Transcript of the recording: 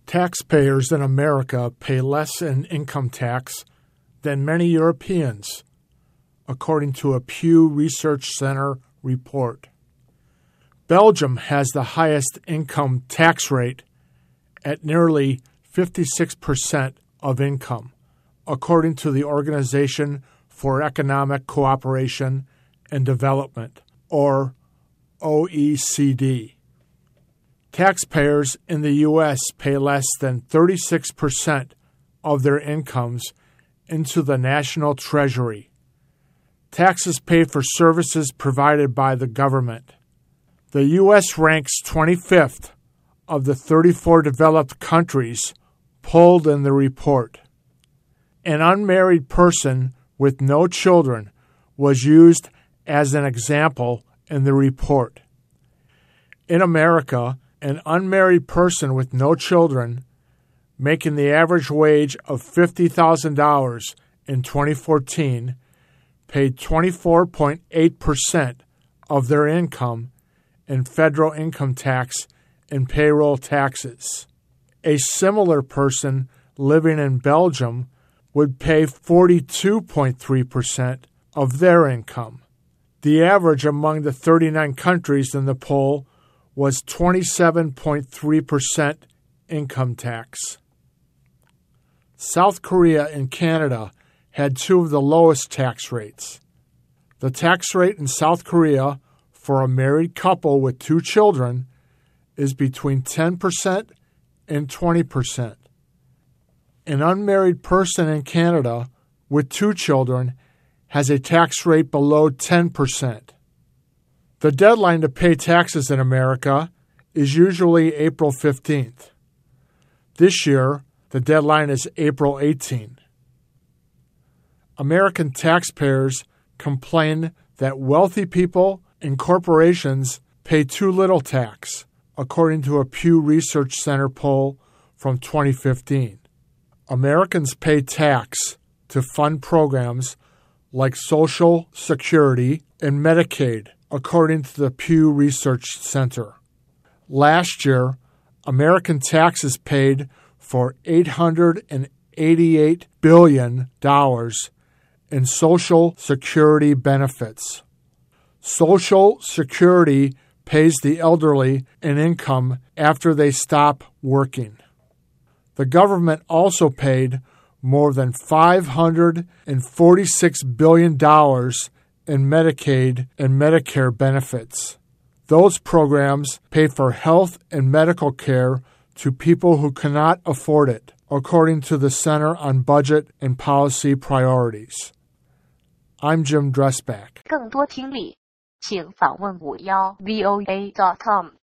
Taxpayers in America pay less in income tax than many Europeans, according to a Pew Research Center report. Belgium has the highest income tax rate at nearly 56% of income, according to the Organization for Economic Cooperation and Development, or OECD. Taxpayers in the U.S. pay less than 36% of their incomes into the national treasury. Taxes paid for services provided by the government. The U.S. ranks 25th of the 34 developed countries polled in the report. An unmarried person with no children was used as an example in the report. In America, an unmarried person with no children, making the average wage of $50,000 in 2014, paid 24.8% of their income in federal income tax and payroll taxes. A similar person living in Belgium would pay 42.3% of their income. The average among the 39 countries in the poll was 27.3% income tax. South Korea and Canada had two of the lowest tax rates. The tax rate in South Korea for a married couple with two children is between 10% and 20%. An unmarried person in Canada with two children has a tax rate below 10%. The deadline to pay taxes in America is usually April 15th. This year, the deadline is April 18. American taxpayers complain that wealthy people and corporations pay too little tax, according to a Pew Research Center poll from 2015. Americans pay tax to fund programs like Social Security and Medicaid, according to the Pew Research Center. Last year, American taxes paid for $888 billion in Social Security benefits. Social Security pays the elderly an income after they stop working. The government also paid more than $546 billion in Medicaid and Medicare benefits. Those programs pay for health and medical care to people who cannot afford it, according to the Center on Budget and Policy Priorities. I'm Jim Dressback. 更多听力，请访问51voa.com。